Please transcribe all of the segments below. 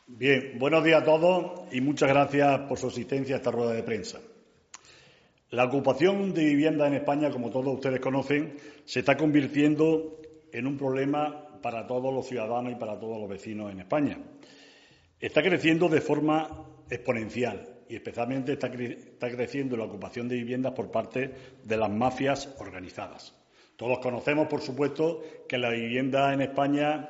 Bien, buenos días a todos y muchas gracias por su asistencia a esta rueda de prensa. La ocupación de vivienda en España, como todos ustedes conocen, se está convirtiendo en un problema para todos los ciudadanos y para todos los vecinos en España. Está creciendo de forma exponencial y especialmente está creciendo la ocupación de viviendas por parte de las mafias organizadas. Todos conocemos, por supuesto, que la vivienda en España,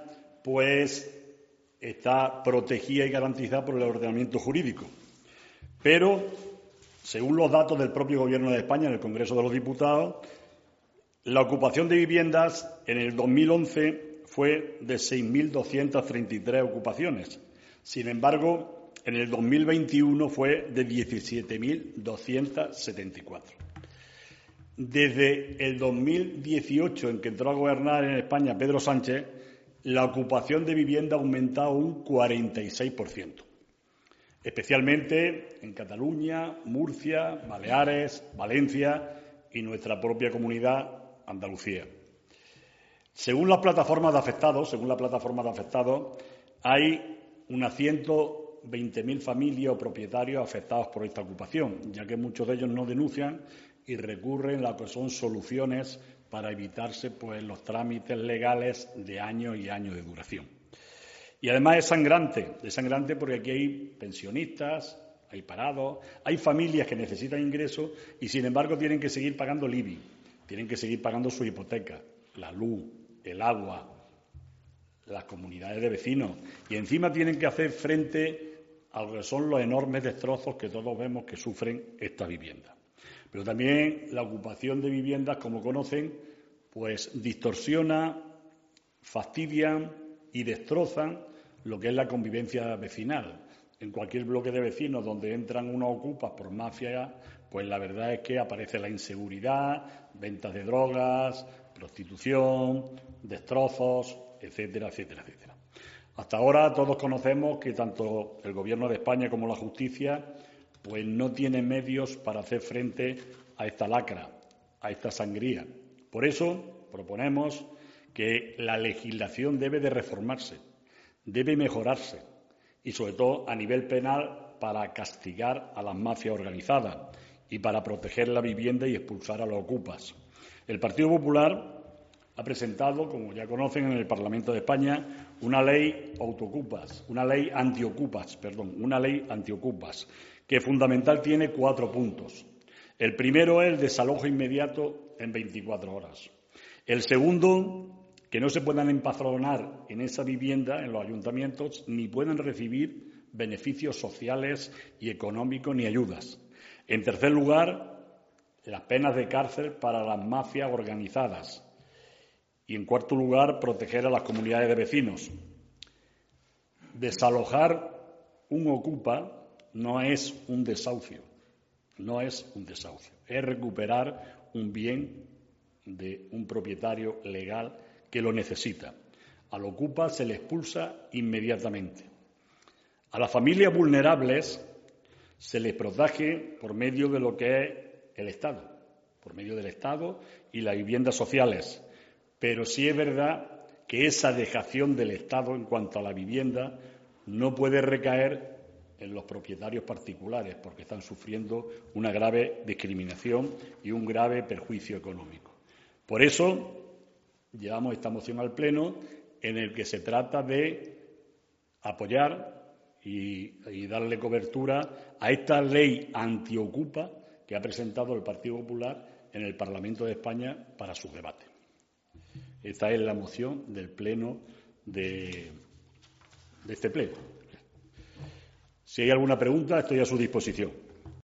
está protegida y garantizada por el ordenamiento jurídico. Pero, según los datos del propio Gobierno de España en el Congreso de los Diputados, la ocupación de viviendas en el 2011 fue de 6.233 ocupaciones. Sin embargo, en el 2021 fue de 17.274. Desde el 2018, en que entró a gobernar en España Pedro Sánchez, la ocupación de vivienda ha aumentado un 46%, especialmente en Cataluña, Murcia, Baleares, Valencia y nuestra propia comunidad, Andalucía. Según la plataforma de afectados, hay unas 120.000 familias o propietarios afectados por esta ocupación, ya que muchos de ellos no denuncian y recurren a lo que son soluciones para evitarse los trámites legales de años y años de duración. Y además es sangrante porque aquí hay pensionistas, hay parados, hay familias que necesitan ingresos y, sin embargo, tienen que seguir pagando el IBI, tienen que seguir pagando su hipoteca, la luz, el agua, las comunidades de vecinos y encima tienen que hacer frente a lo que son los enormes destrozos que todos vemos que sufren estas viviendas. Pero también la ocupación de viviendas, como conocen, distorsiona, fastidian y destrozan lo que es la convivencia vecinal. En cualquier bloque de vecinos donde entran unos ocupas por mafia, la verdad es que aparece la inseguridad, ventas de drogas, prostitución, destrozos, etcétera, etcétera, etcétera. Hasta ahora todos conocemos que tanto el Gobierno de España como la justicia no tienen medios para hacer frente a esta lacra, a esta sangría. Por eso proponemos que la legislación debe de reformarse, debe mejorarse y, sobre todo, a nivel penal para castigar a las mafias organizadas y para proteger la vivienda y expulsar a los ocupas. El Partido Popular ha presentado, como ya conocen, en el Parlamento de España una ley antiocupas, que fundamental tiene 4 puntos. El primero es el desalojo inmediato en 24 horas. El segundo, que no se puedan empadronar en esa vivienda en los ayuntamientos ni puedan recibir beneficios sociales y económicos ni ayudas. En tercer lugar, las penas de cárcel para las mafias organizadas. Y, en cuarto lugar, proteger a las comunidades de vecinos. Desalojar un ocupa no es un desahucio, es recuperar un bien de un propietario legal que lo necesita. Al ocupa se le expulsa inmediatamente. A las familias vulnerables se les protege por medio de lo que es el Estado, por medio del Estado y las viviendas sociales. Pero sí es verdad que esa dejación del Estado en cuanto a la vivienda no puede recaer en los propietarios particulares, porque están sufriendo una grave discriminación y un grave perjuicio económico. Por eso llevamos esta moción al Pleno, en el que se trata de apoyar y darle cobertura a esta ley antiocupa que ha presentado el Partido Popular en el Parlamento de España para su debate. Esta es la moción del Pleno de este Pleno. Si hay alguna pregunta, estoy a su disposición.